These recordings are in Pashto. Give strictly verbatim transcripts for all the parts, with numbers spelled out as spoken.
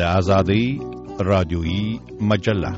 آزادی رادیویی مجله.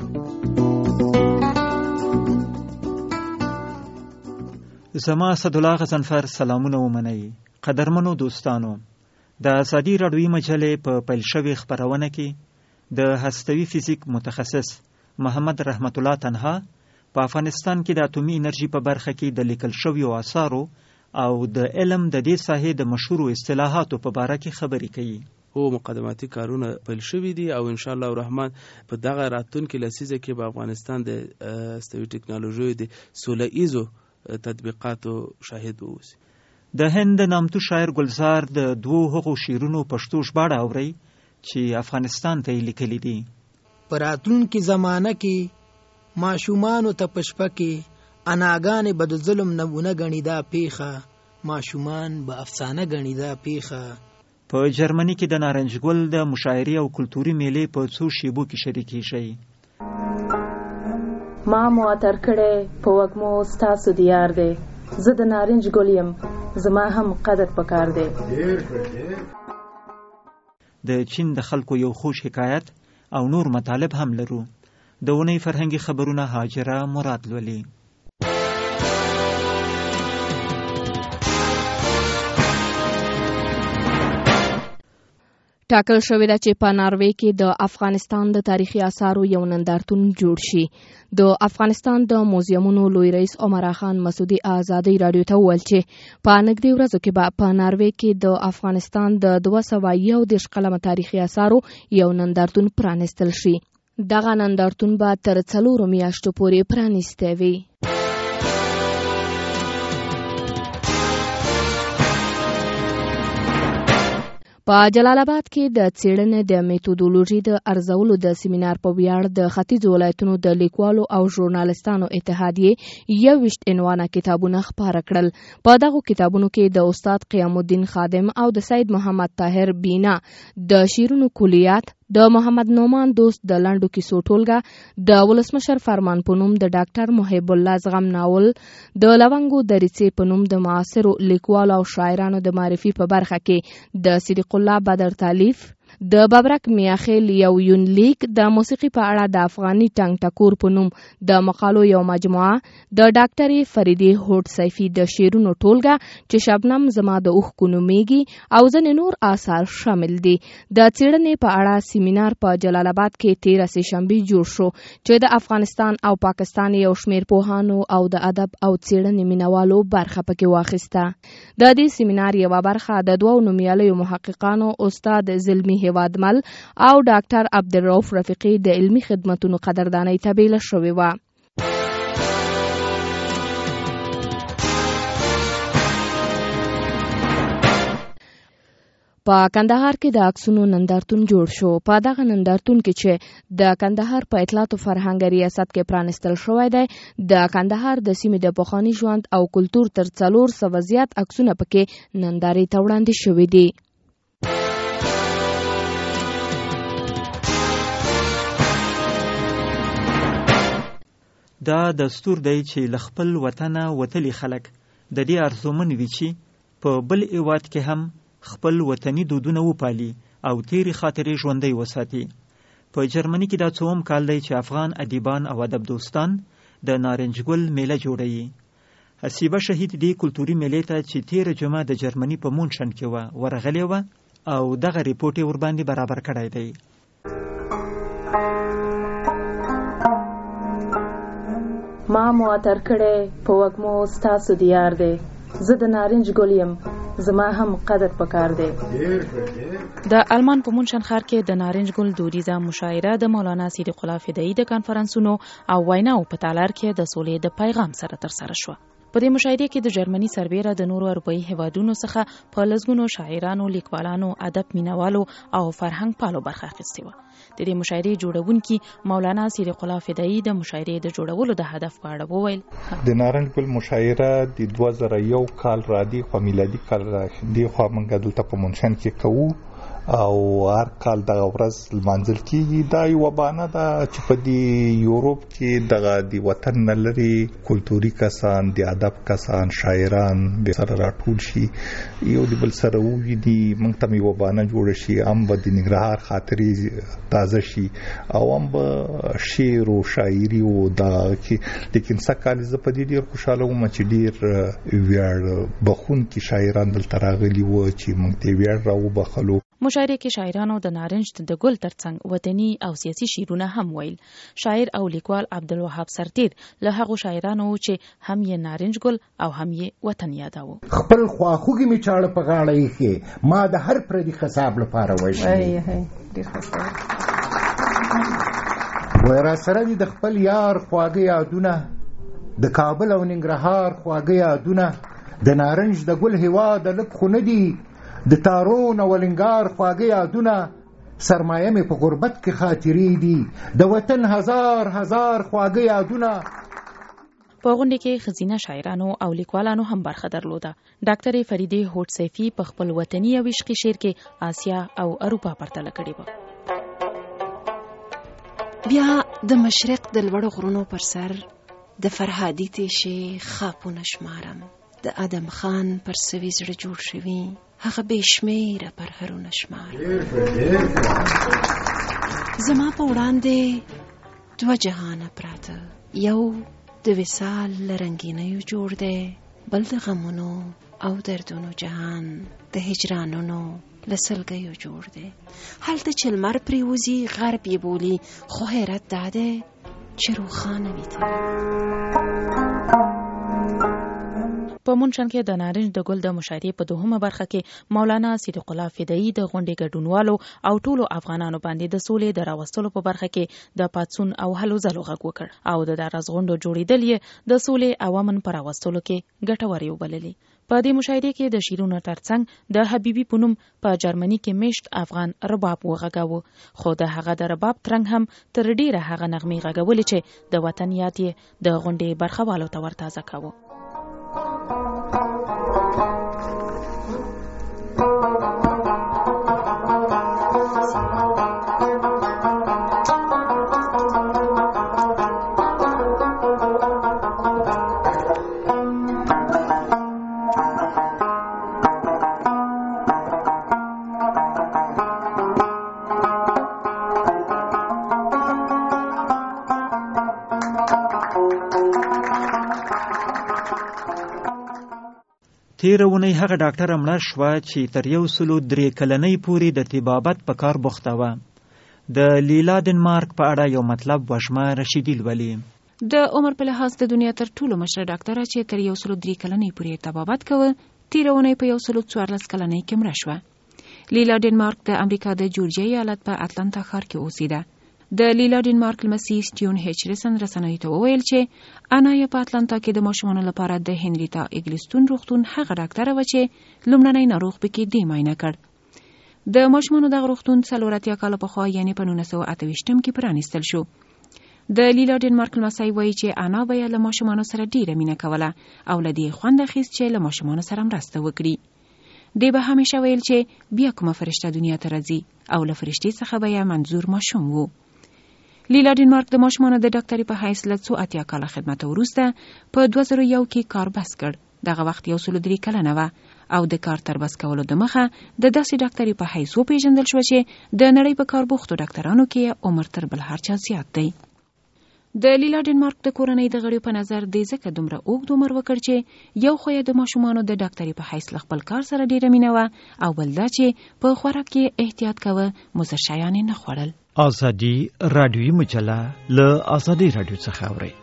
زما اسدالله غضنفر سلامونه ومنئ. قدرمنو دوستانو، د آزادی رادیویي مجلې په پیل شوې خپرونه کې د هستوي فزیک متخصص محمد رحمت الله تنها په افغانستان کې د اټومي انرژي په برخه کې د لیکل شویو آثارو او د علم د دې ساحې د مشهورو اصطلاحاتو په باره کې خبرې کوي. او مقدماتي کارونه پیل شوي دي او ان شاء الله الرحمن په دغه راتلونکي لسیزه کې په افغانستان د هستوي ټکنالوژي د سوله ایزو تطبیقاتو شاهد اوسي. د هند نامتو شاعر گلزار د دوو هغو شعرونو پښتو ژباړه اوري چې افغانستان ته یې لیکلي دي. په راتلونکي زمانه کې ماشومانو ته په شپه کې اناګانې به د ظلم نمونه ګڼي دا پیښه، ماشومان به افسانه ګڼي دا پیښه. په جرمني کې د نارنج ګل د مشاعرې او کلتوري میلې په څو شیبو کې شریکې شي. ما مو اتر کړې په وږمو ستاسو دیار دی، زه د نارنج ګل یم، زما هم قدر پکار دی. د چین د خلکو یو خوش حکایت او نور مطالب هم لرو. د اونۍ فرهنګي خبرونه هاجره مراد لولي. ټاکل شوې ده چې په ناروې کې د افغانستان د تاریخي آثارو یو نندارتون جوړ شي. د افغانستان د موزیمونو لوی رئیس عمر خان مسعودي آزادۍ راډیو ته وویل چې په نږدې ورځو کې به په ناروې کې د افغانستان د دوه سوه یو دېرش قلمه تاریخي آثارو یو نندارتون پرانیستل شي. دغه نندارتون به تر څلورو میاشتو پورې پرانیستی وي. په جلال آباد کې د څېړنې د میتودولوژي د ارزولو د سیمینار په ویاړ د ختیځو ولایتونو د لیکوالو او ژورنالستانو اتحادیې یوویشت عنوانه کتابونه خپاره کړل. په دغو کتابونو کې د استاد قیام الدین خادم او د سید محمد طاهر بینا د شعرونو کلیات، د محمد نعمان دوست د لنډو کیسو ټولګه، د ولسمشر فرمان په نوم د ډاکټر محب الله زغم ناول، د لونګو دریڅې په نوم د معاصرو لیکوالو او شاعرانو د معرفي په برخه کې د صدیق الله بدر تالیف، د ببرک میاخیل یو یونلیک، د موسیقي په اړه د افغاني ټنګ ټکور په نوم د مقالو یو مجموعه، د ډاکټرې فریدې هوډ سیفي د شعرونو ټولګه چې شبنم زما د اوښکو نومیږي او ځینې نور آثار شامل دي. د څېړنې په اړه سیمینار په جلال آباد کې تېره سه شنبې جوړ شو چې د افغانستان او پاکستان یو شمېر پوهانو او د ادب او څېړنې مینوالو برخه پکې واخیسته. د دې سیمینار یوه برخه د دوو نومیالیو محققانو استاد زلمي هیوادمل او ډاکټر عبدالرؤف رفیقي د علمي خدمتونو قدردانۍ ته بیله شوې وه. په کندهار کې د عکسونو نندارتون جوړ شو. په دغه نندارتون کې چې د کندهار په اطلاعات او فرهنګ ریاست کې پرانیستل شوی دی، د کندهار د سیمې د پخواني ژوند او کلتور تر څلور سوه زیات عکسونه پکې نندارې ته وړاندې شوي دي. دا دستور دی چې له خپل وطنه وتلي خلک د دې ارزومن وي چې په بل هېواد کې هم خپل وطني دودونه وپالي او تیرې خاطرې ژوندۍ وساتي. په جرمني کې دا څوم کال دی چې افغان ادیبان او ادب دوستان د نارنج ګل میله جوړوي. حسیبه شهید دې کلتوري میلې ته چې تیره جمعه د جرمني په مونشن کې وه ورغلې وه او دغه ریپورټ یې ورباندې برابر کړی دی. ما مو اتر کړې په وږمو ستاسو دیار دی، زه د نارنج ګل یم، زما هم قدر پکار دی. د آلمان په مونشن ښار کې د نارنج ګل دودیزه مشاعره د مولانا صدیق الله فدایي د کانفرنسونو او ویناو په تالار کې د سولې د پیغام سره ترسره شوه. په دې مشاهده کې د جرمني سربیره د نورو اروپایي هیوادونو څخه په لسګونو شاعرانو، لیکوالانو، ادب مینوالو او فرهنګ پالو برخه اخیستې وه. د دې مشاعرې جوړونکي مولانا صدیق الله فدایي د مشاعرې د جوړولو د هدف په اړه وویل. د نارنج ګل مشاعره د دوه زره یو کال را دي خو میلادي کال را دي خو موږ دلته په مونشن کې کوو او هر کال دغه ورځ لمانځل کیږي. دا یو بانه ده چې په دې یورپ کې دغه د وطن نه لري کلتوري کسان، د ادب کسان، شاعران د سره راټول شي، یو د بل سره وویني، موږ ته یو بانه جوړ شي، هم به د ننګرهار خاطرې تازه شي او هم به شعر او شاعري او دا کې. لیکن سکه زه په دې ډیر خوشاله وم چې ډیر ویاړ بخونکي شاعران دلته راغلي وو چې موږ ته ویاړ راوبخلو. مشاعره کې شاعرانو د نارنج د ګل ترڅنګ وطني او سیاسي شعرونه هم ویل. شاعر او لیکوال عبدالوهاب سرتیر له هغو شاعرانو چې هم یې نارنج ګل او هم یې وطن یاداوه. خپل خواخوږي می چاړه په غاړه یې ما د هر پردي خصاب لپاره وژني. ډیر ښه. ورا سره د خپل یار خواږه یادونه، د کابل او ننګرهار خواږه یادونه، د نارنج د ګل هوا د لب خو نه دي، د تارون او لنګار خواږه یادونه، سرمایه مې په غربت کې خاطرې دي، د وطن هزار هزار خواږه یادونه. په غونډه کې ښځینه شاعرانو او لیکوالانو هم برخه درلوده. ډاکټر فریدې هوټ سیفي په خپل وطني او عشقي شعر کې آسیا او اروپا پرتله کړې وه. بیا د مشرق د لوړو غرونو پر سر د فرهادي تیشې خاپونه شمارم، د ادم خان پر سوي زړه جوړ شوي هغه بېشمېره پرهرونه شمارم. زما په وړاندې دوه جهانه پراته، یو د وصال له رنګینیو جوړ دی، بل د غمونو او دردونو جهان د هجرانونو له سلګیو جوړ دی. هلته چې لمر پرېوځي غرب یې بولي، خو حیرت دا دی چې روښانه وي تل. په مونشن کې د نارنج د ګل د مشاعرې په دوهمه برخه کې مولانا صدیق الله فدایي د غونډې ګډونوالو او ټولو افغانانو باندې د سولې د راوستلو په برخه کې د پاتسون او هلو ځلو غږ وکړ او د دراز غونډو جوړېدل یې د سولې او امن پر راوستلو کې ګټورې وبللې. په دې مشاعرې کې د شیرونو ترڅنګ د حبیبي پونم په جرمني کې میشت افغان رباب وغږاوه، خو د هغه د رباب ترنګ هم تر ډیره هغه نغمې غږولې چې د وطن یاد یې د غونډې برخوالو ته ورتازه کاوه. تیره اونۍ هغه ډاکټره مړه شوه چې تر یو سلو درې کلنۍ پورې د طبابت په کار بوخته وه. د لیلا ډنمارک په اړه یو مطلب وشمه رشیدي لولي. د عمر په لحاظ د دنیا تر ټولو مشره ډاکټره چې تر یو سلو درې کلنۍ پورې طبابت کوه، تیره اونۍ په یو سلو څوارلس کلنۍ کې مړه شوه. لیلا ډنمارک د امریکا د جورجیا ایالت په اتلانتا ښار کې اوسېده. د لیلا ډنمارک لمسی سټیون هچرسن رسنیو ته وویل چې انا یې په اتلانتا کې د ماشومانو لپاره د هنریتا اګلستون روغتون هغه ډاکټره وه چې لومړنی ناروغ پکې دې معاینه کړ. د ماشومانو دغه روغتون څلور اتیا کاله پخوا یعنې په نولس سوه اته ویشتم کې پرانیستل شو. د لیلا ډنمارک لمسی وایي چې انا به یې له ماشومانو سره ډیره مینه کوله او له دې خوند اخیست چې له ماشومانو سره مرسته وکړي. دی به همیشه ویل چې بیا کومه فرشته دنیا ته راځي او له فرشتې څخه به یې منظور ماشوم وو. لیلا ډنمارک د ماشومانو د ډاکټرۍ په حیث له څو اتیا کاله خدمت وروسته په دوه زره یو کې کار بس کړ. دغه وخت یو سلو درې کلنه وه او د کار تر بس کولو د مخه د داسې ډاکټرۍ په حیث وپېژندل شوه چې د نړۍ په کار بوختو ډاکټرانو کې عمر تر بل هر چا زیات دی. د لیلا ډنمارک د کورنۍ د غړیو په نظر دی ځکه دومره اوږد عمر وکړ چې یو خو یې د ماشومانو د ډاکټرۍ په حیث له خپل کار سره ډیره مینه وه او بل دا چې په خوراک کې احتیاط کوه، مضر شیان یې نه خوړل. آزادي رادیویی مجله له آزادي رادیو څخه اورئ.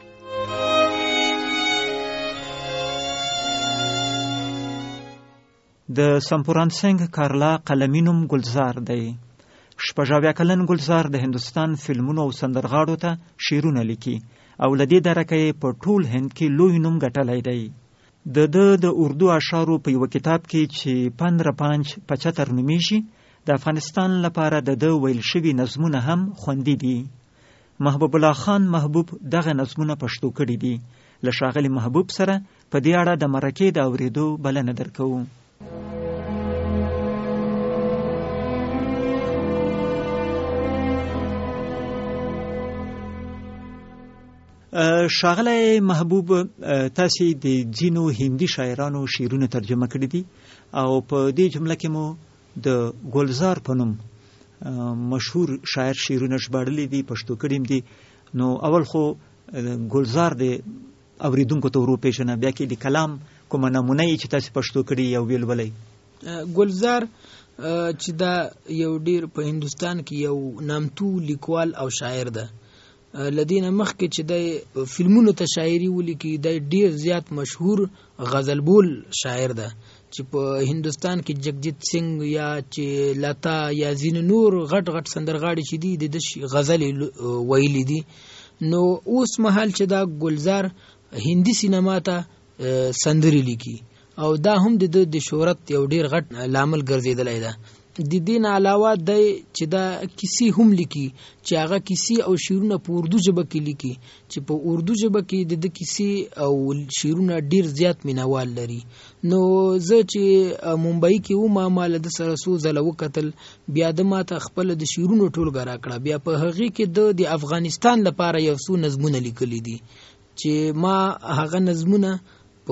د سمپورانسنګ کارلا قلمینوم ګلزار دی. شپږ اویا کلن ګلزار د هندوستان فلمونو او سندرغاړو ته شعرونه لیکي او له دې درکه یې په ټول هند کې لوی نوم ګټلی دی. د ده د اردو اشعارو په یوه کتاب کې چې پندره پانچ پچتر نومیږي د افغانستان لپاره د ده ویل شوي نظمونه هم خوندي دي. محبوب الله خان محبوب دغه نظمونه پښتو کړي دي. له ښاغلي محبوب سره په دې اړه د مرکې د اورېدو بلنه درکوو. ښاغلی محبوب، تاسې د ځینو هندي شاعرانو شعرونه ترجمه کړي دي او په دې جمله کې مو د ګلزار په نوم مشهور شاعر شعرونه ژباړلي دي، پښتو کړي دي. نو اول خو ګلزار د اوریدونکو ته ورو پیژنه، بیا کې د کلام کومه نمونه یې چې تاسې پښتو کړي یو ویلولئ. ګلزار چې دا یو ډیر په هندوستان کې یو نامتو لیکوال او شاعر ده. لدینه مخکې چې د فلمونو ته شاعري ولیکي، د ډیر زیات مشهور غزل بول شاعر ده چې په هندوستان کې جگجیت سنگ یا چې لتا یا ځینې نور غټ غټ سندرغاړي چې دي د غزلې ویلي دي. نو اوس مهال چې دا ګلزار هندي سینما ته سندري لیکي او دا هم د شهرت یو ډیر غټ لامل ګرځیدلی ده. د دې نه علاوه د چې دا کیسې هم لیکي چې هغه کیسې او شعرونه په اردو ژبه کې لیکي چې په اردو ژبه کې د کیسې او شعرونه ډیر زیات مینوال لري. نو زه چې ممبئی کې وم، ما له د سره څو ځله وکتل، بیا د ماته خپل د شعرونو ټولګه راکړه. بیا په هغې کې د افغانستان لپاره یو څو نظمونه لیکلي دي چې ما هغه نظمونه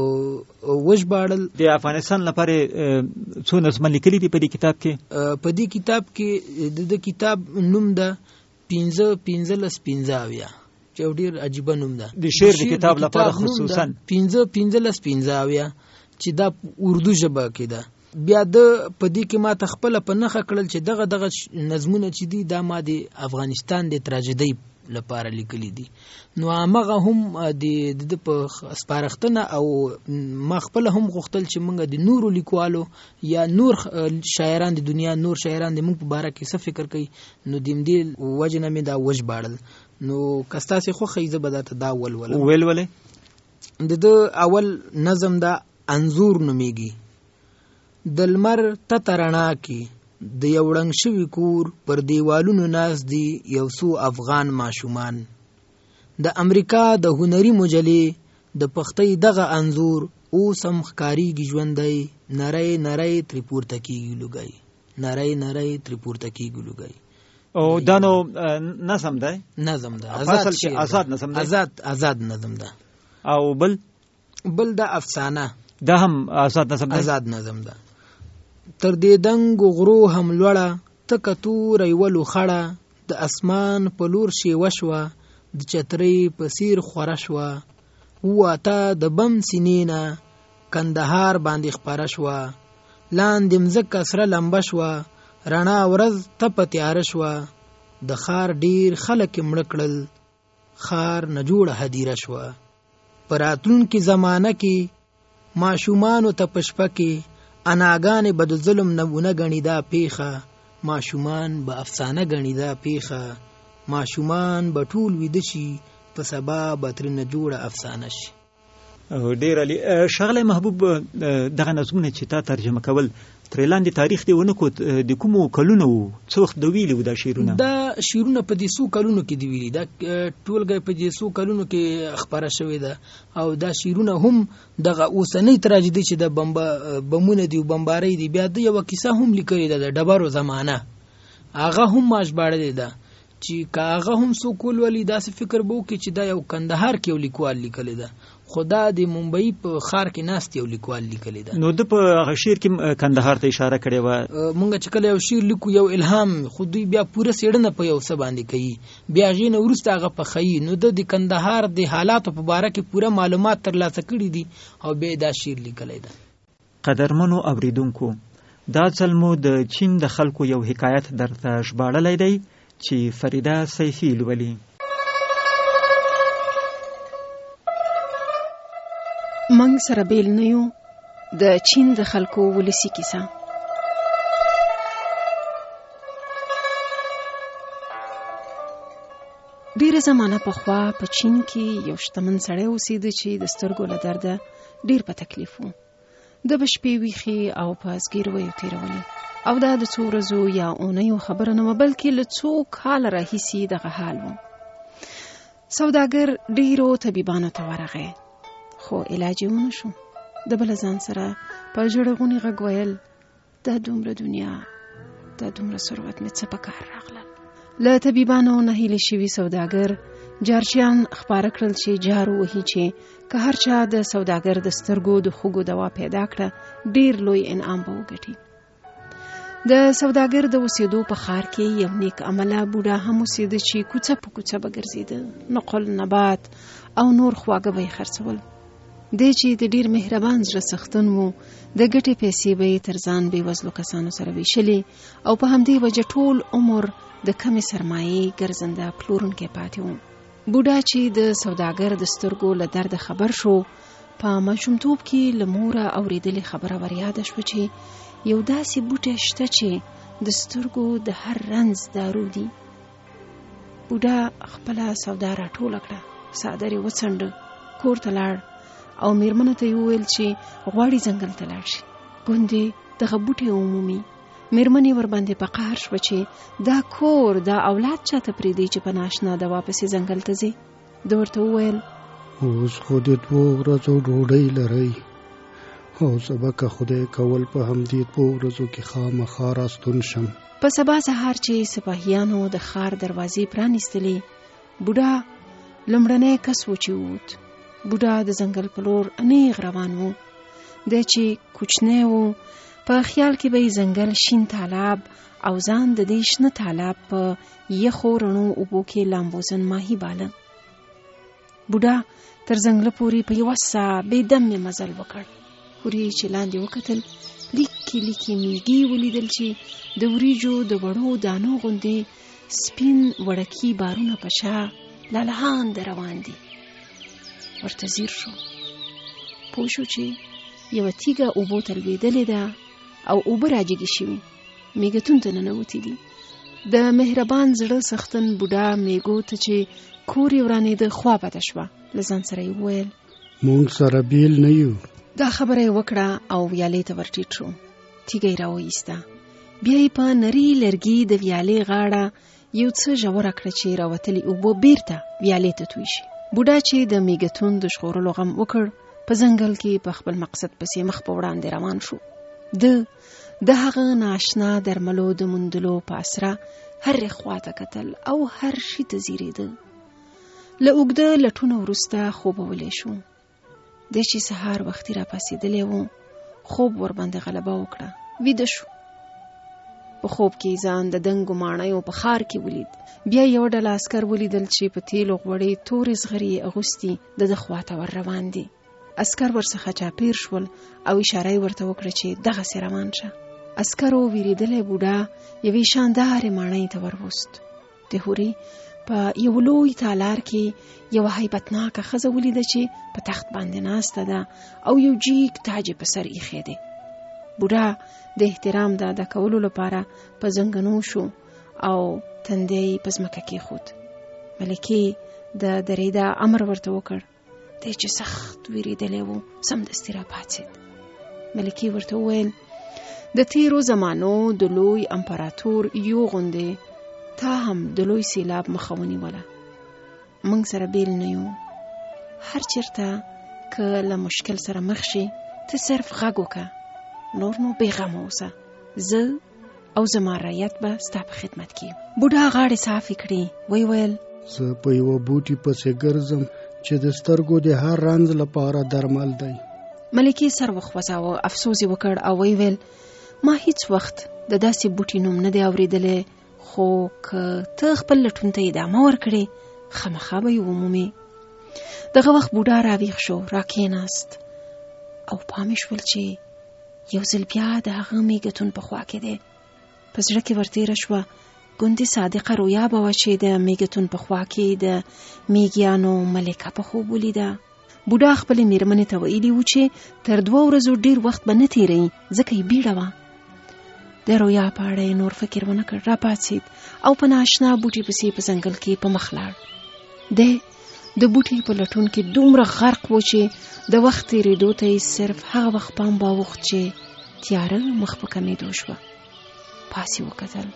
وژباړل. د افغانستان لپاره څو نظمونه لیکلي دي په دې کتاب کې؟ په دې کتاب کې د کتاب نوم ده پنځه پنځلس پنځه اویا، چې یو ډېر عجیبه نوم ده. د شعر د کتاب لپاره خصوصا پنځه پنځلس پنځه اویا چې دا اردو ژبه کې ده. بیا د په دې کې ما ته خپله په نښه کړل چې دغه دغه نظمونه چې دي دا ما د افغانستان د تراژیدۍ لپاره لیکلي دي. نو هغه هم د په سپارښتنه او ما خپله هم غوښتل چې موږ د نورو لیکوالو یا نور شاعران د دنیا نور شاعران د موږ په باره کې څه فکر کوي، نو د همدې وجې نه مې دا وژباړل. نو که ستاسې خوښه زه به درته دا ولولم. ولولئ. د ده اول نظم دا انځور نومیږي. د لمر تته رڼا کې د یو ړنګ شوي کور پر دیوالونو ناست دي یو څو افغان ماشومان. د امریکا د هنري مجلې د پختۍ دغه انځور اوس هم ښکاریږي ژوندی، نری نری ترې پورته کېږي لوګی، نری نری ترې پورته کېږي لوګی. او دا نو نظم دی؟ نظم ده، آزاد نظم ده. آزاد آزاد نظم ده. او بل بل د افسانه، دا هم آزاد نظم ده. آزاد نظم ده. تر دې دنګو غرو هم لوړه تکه توره یوه لوخړه، د اسمان په لور شیوه شوه، د چترۍ په څیر خوره شوه، وواته د بم سینې نه کندهار باندې خپره شوه، لاندې مځکه سره لمبه شوه، رڼا ورځ تپه تیاره شوه، د ښار ډیر خلک یې مړه کړل، ښار نه جوړه هدیره شوه. په راتلونکې زمانه کې ماشومانو ته په شپه کې اناګانې به د ظلم نمونه ګڼي دا پیښه، ماشومان به افسانه ګڼي دا پیښه، ماشومان به ټول ویده شي په سبا به ترېنه جوړه افسانه شي. ډېر علي. ښاغلی محبوب، دغه نظمونه چې تا ترجمه کول ترې لاندې تاریخ دې ونه کړ، د کومو کلونو وو؟ څه وخت د ویلي وو دا شعرونه؟ دا شعرونه په دې څو کلونو کې دي ویلي، دا ټولګه په دې څو کلونو کې خپره شوې ده. او دا شعرونه هم دغه اوسنۍ تراژیدي چې د بمونه دي او بمبارۍ دي، بیا د یوه کیسه هم لیکلې ده د ډبرو زمانه، هغه هم ما ژباړلې ده چې که هغه هم څوک ولولي داسې فکر به وکړي چې دا یو کندهار کې یو لیکوال لیکلی ده، خو دا د ممبئی په ښار کې ناست یو لیکوال لیکلی ده. نو ده په هغه شعر کې کندهار ته اشاره کړې وه. مونږ چې کله یو شعر لیکو یو الهام، خو دوی بیا پوره څېړنه په یو څه باندې کوي، بیا هغې نه وروسته هغه پخوي. نو ده د کندهار د حالاتو په باره کې پوره معلومات ترلاسه کړي دي او بیا دا شعر لیکلی ده. قدرمنو اوریدونکو، دا ځل مو د چین د خلکو یو حکایت درته ژباړلی دی چې فریده سیفي لولي. منګ سره بیل نه یو، د چین د خلکو ولسی کیسه. ډیره زمانه پخوا په چین کې یو شتمن سړی اوسېده چې د سترګو له درده ډیر په تکلیف و. د به شپې ویښې او په ازګیرویو تېرولې، او دا د څو ورځو یا اونیو خبره نه وه، بلکې له څو کاله راهیسې دغه حال و. سوداګر ډیرو طبیبانو ته ورغی، خو علاج یې ونه شو. د بله ځان سره په ژړغوني غږ ویل، دا دومره دنیا، دا دومره ثروت مې څه په کار راغلل. له طبیبانو نهیلې شوي سوداګر جارچیان خپاره کړل چې جارو وهي چې که هر چا د سوداګر د سترګو د خوږو دوا پیدا کړه ډیر لوی انعام به وګټي. د سوداګر د اوسېدو په ښار کې یو نیک عمله بوډا هم اوسېده چې کوڅه په کوڅه به ګرځېده، نقل نبات او نور خواږه به یې خرڅول. دی چې د ډیر مهربان زړه څښتن و، د ګټې پیسې به یې تر ځان بېوزلو کسانو سره ویشلې او په همدې وجه ټول عمر د کمې سرمایې ګرځنده پلورونکی پاتې و. بوډا چې د سوداګر د سترګو له درده خبر شو، په ماشومتوب کې له موره اورېدلې خبره وریاده شوه چې یو داسې بوټی شته چې د سترګو د هر رنځ دارو دي. بوډا خپله سودا راټوله کړه، څادر یې وڅنډه، کور ته لاړ او میرمنو ته یې وویل چې غواړي ځنګل ته لاړ شي، ګوندې دغه بوټی عمومي. میرمنې ورباندې په قهر شوه چې دا کور دا اولاد چاته پرېږدي چې په ناشنا دوا پسې ځنګل ته ځي. ده ورته وویل اوس خو د دوو ورځو ډوډۍ لرئ او سبکه خدای کول په همدې دوو ورځو کې خامخا راستون شم. په سبا سهار چې سپاهیانو د ښار دروازې پرانیستلې، بوډا لومړنی کس و چې ووت. بوډا د ځنګل په لور انیغ روان و. دی چې کوچنی و، په خیال کې به یې ځنګل شین تالاب او ځان د دې شنه تالاب په یخو رڼو اوبو کې لامبوزن ماهي باله. بوډا تر ځنګله پورې په یوه سا بې دمې مزل وکړ. هورې چې لاندې وکتل، لیکې لیکې میږي ولیدل چې د وریجو د وړو دانو غوندې سپین وړکي بارونه په شا لالهانده روان دي. ورته ځیر شو، پوه شو چې یوه تیږه اوبو ته لوېدلې ده او اوبه راجګې شوي، میږتون ته ننوتې دي. د مهربان زړه څښتن بوډا میږو ته چې کور یې ورانېده خوا بده شوه. له ځان سره یې وویل مونږ سره بیل نه یو. دا خبره یې وکړه او ویالې ته ورټیټ شو. تیږه یې راوایسته، بیا یې په نري لرګي د ویالې غاړه یو څه ژوره کړه چې راوتلې اوبه بیرته ویالې ته توی شي. بوډا چې د میږتون د ژغورلو غم وکړ، په ځنګل کې په خپل مقصد پسې مخ په وړاندې روان شو. د د هغه ناشنا درملو د موندلو په اسره هرې خواته کتل او هر شي ته ځیرېده. له اوږده لټونه وروسته خوبولی شو. دی چې سهار وختي را پاڅېدلی و، خوب ورباندې غلبه وکړه، ویده شو. په خوب کې ځان د دنګو ماڼیو په ښار کې ولید. بیا یو ډله عسکر ولیدل چې په تیلو غوړې تورې زغرې یې اغوستي د ده خواته ور روان دي. عسکر ورڅخه چاپیر شول او اشاره یې ورته وکړه چې دغسې روان شه. عسکرو ویرېدلی بوډا یوې شاندارې ماڼۍ ته وروست. د هورې په یو لوی تالار کې یوه هیبتناکه ښځه ولیده چې په تخت باندې ناسته ده او یو جیګ تاج یې په سر ایښی دی. بوډا د احترام د ادا کولو لپاره په زنګنو شو او تندی په ځمکه کېښود. ملکې د درېدا امر ورته وکړ. دی چې سخت ویرېدلی و سمدستي را پاڅېد. ملکې ورته وویل د تیرو زمانو د لوی امپراتور یو غوندې تا هم د لوی سیلاب مخه ونیوله. موږ سره بیل نه یو. هر چېرته که له مشکل سره مخ شي ته صرف غږ وکړه، نور نو بېغمه اوسه. زه او زما رعیت به ستا په خدمت کې. بوډا غاړې صافې کړې، وی ویل زه په یوه بوټي پسې ګرځم چې د سترګو د هر رنځ لپاره درمل دی. ملکې سر وخوځاوه، افسوس یې وکړ او وی ویل ما هیڅ وخت د داسې بوټي نوم نه دی اورېدلی، خو که ته خپل لټون ته ادامه ورکړې خامخا به یې ومومې. دغه وخت بوډا راویښ شو، راکېناست او پام یې شول چې یو ځل بیا د هغه میږتون په خوا کې دی. په زړه کې ورتېره شوه ګوندې صادقه رویا به وه چې د میږتون په خوا کې د میږیانو ملکه په خوب ولیده. بوډا خپلې میرمنې ته ویلي و چې تر دوه ورځو ډېر وخت به نه تېروي، ځکه یې بیړه وه. د رویا په اړه یې نور فکر ونه کړ، را پاڅېد او په ناشنا بوټي پسې په ځنګل کې په مخ لاړ. دی د بوټي په لټون کې دومره غرق و چې د وخت تېرېدو ته یې صرف هغه وخت پام باوښت چې تیاره مخ په کمېدو شوه. پاس یې وکتل،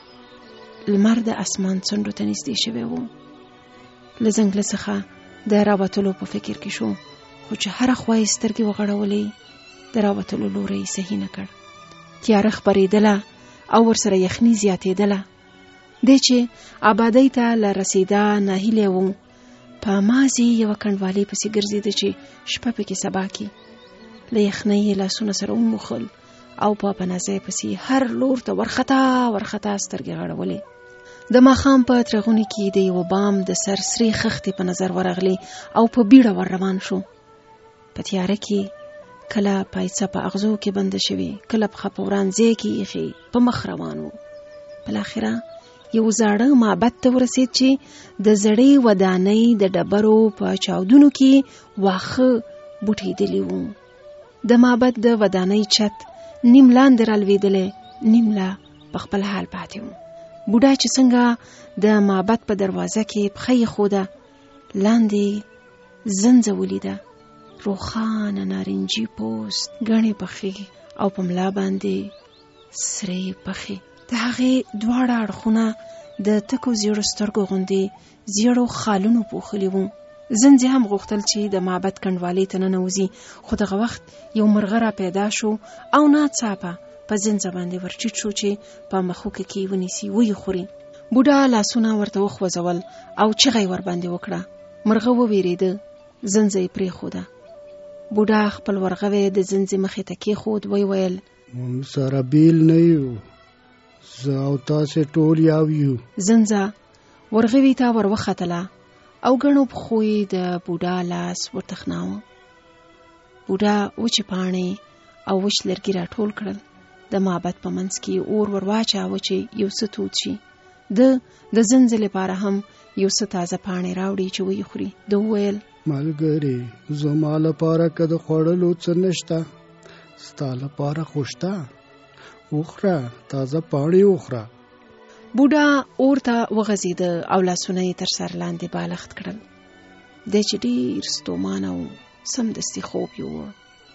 لمر د اسمان څنډو ته نږدې شوی و. له ځنګله څخه د راوتلو په فکر کې شو، خو چې هره خوا یې سترګې وغړولې د راوتلو لوری یې صحیح نه کړ. تیاره خپرېدله او ورسره یخني زیاتېدله. دی چې آبادۍ ته له رسېدا ناهیلی و، په مازی یوه کنډوالې پسې ګرځېده چې شپه پکې سبا کی. له یخنۍ یې لاسونه سره وموښل او په پنازۍ پسې هر لور ته ورخطا ورخطا سترګې غړولې. د ماښام په ترغونې کې د یوه بام د سر سرې خښتې په نظر ورغلې او په بیړه ور روان شو. په تیاره کې کله پایڅه په اغزو کې بنده شوې، کله پښه په ورانځې کې ایښې، په مخ روان و. بالاخره یو زاړه معبد ته ورسېد چې د زړې ودانۍ د ډبرو په چاودونو کې واښه بوټېدلي وو. د معبد د ودانۍ چت نیم لاندې رالوېدلی، نیم لا په خپل حال پاتې و. بوډا چې څنګه د معبد په دروازه کې پښه یې ښوده، لاندې زنځه ولیده، روښانه نارنجي پوست، ګڼې پښې او په ملا باندې سرې پښې. د هغې دواړه اړخونه د تکو زیړو سترګو غوندې زیړو خالونو پوښلي وو. زنځې هم غوښتل چې د معبد کنډوالې ته ننوځي، خو دغه وخت یو مرغه را پیدا شو او ناڅاپه په زنځه باندې ورټیټ شو چې په مخوکه کې ونیسي ویې خوري. بوډا لاسونه ورته وخوځول او چغه یې ورباندې وکړه. مرغه وویرېده، زنځه یې پرېښوده. بوډا خپل ورغوی د زنځې مخې ته کېښود، ویې ویل موږ سره بیل نه یو، زه او تاسې ټول یو یو. زنځه ورغوي ته ور وختله او ګڼو پښو یې د بوډا لاس ورتخناوه. بوډا وچې پاڼې او وچ لرګي راټول کړل، د معبد په منځ کې اور ور واچاوه چې یو څه تود شي. د د زنځې لپاره هم یو څه تازه پاڼې راوړي چې ویې خوري. ده وویل ملګرې، زما لپاره که د خوړلو څه نشته، ستا لپاره خو شته، وخوره، تازه پاڼې وخوره. بوډا اور ته وغځېده او لاسونه یې تر سر لاندې بالښت کړل. دی چې ډېر ستومانه و، سمدستي خوب یې ووړ.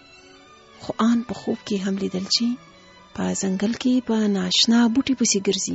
خو آن په خوب کې هم لیدل چې په ځنګل کې په ناشنا بوټي پسې ګرځي.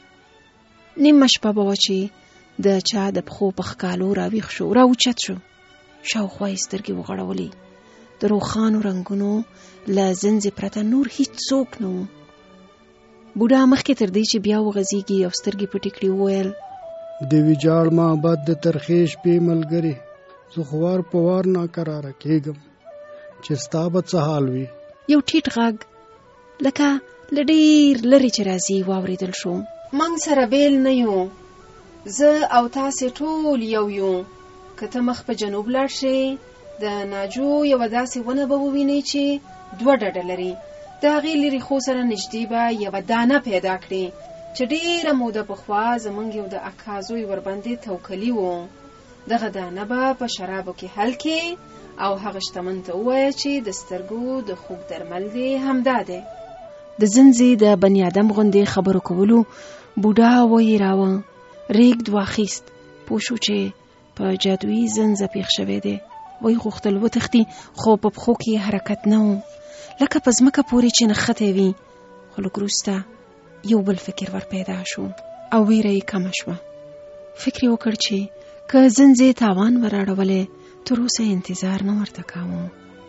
نیمه شپه به وه چې د چا د پښو په ښکالو راویښ شو، راوچت شو. شاوخوا یې سترګې وغړولې. د روښانو رنګونو له زنځې پرته نور هیڅ څوک نه و. بوډا مخکې تر دې چې بیا وغځېږي او سترګې پټې کړې وویل د ویجاړ معبد د ترخې شپې ملګرې، زه خو وار په وار ناکراره کېږم چې ستا به څه حال وي. یو ټیټ غږ لکه له ډېر لرې چې راځي واورېدل شو. موږ سره بیل نه یو، زه او تاسې ټول یو یو. که ته مخ په جنوب لاړ شې، د ناجو یوه داسې ونه به ووینې چې دوه ډډه لري. د هغې لرې خو سره نږدې به یوه دانه پیدا کړې چې ډېره موده پخوا زموږ یو د اکا زوی ورباندې توکلي و. دغه دانه به په شرابو کې حل کې او هغه شتمن ته ووایه چې د سترګو د خوب درمل دی همدا دی. د زنځې د بني ادم غوندې خبرو کولو بوډا ویراوه. ریګد واخیست، پوه شو چې په جادویي زنځه پیښ شوی دی. وی غوښتل وتښتي، خو په پښو کې حرکت نه و، لکه په ځمکه پورې چې نښتی وي. خو لږ وروسته یو بل فکر ور پیدا شو او ویره یې کمه شوه. فکر یې وکړ چې که زنځې تاوان ور اړولی، تر اوسه انتظار نه ورته کوم.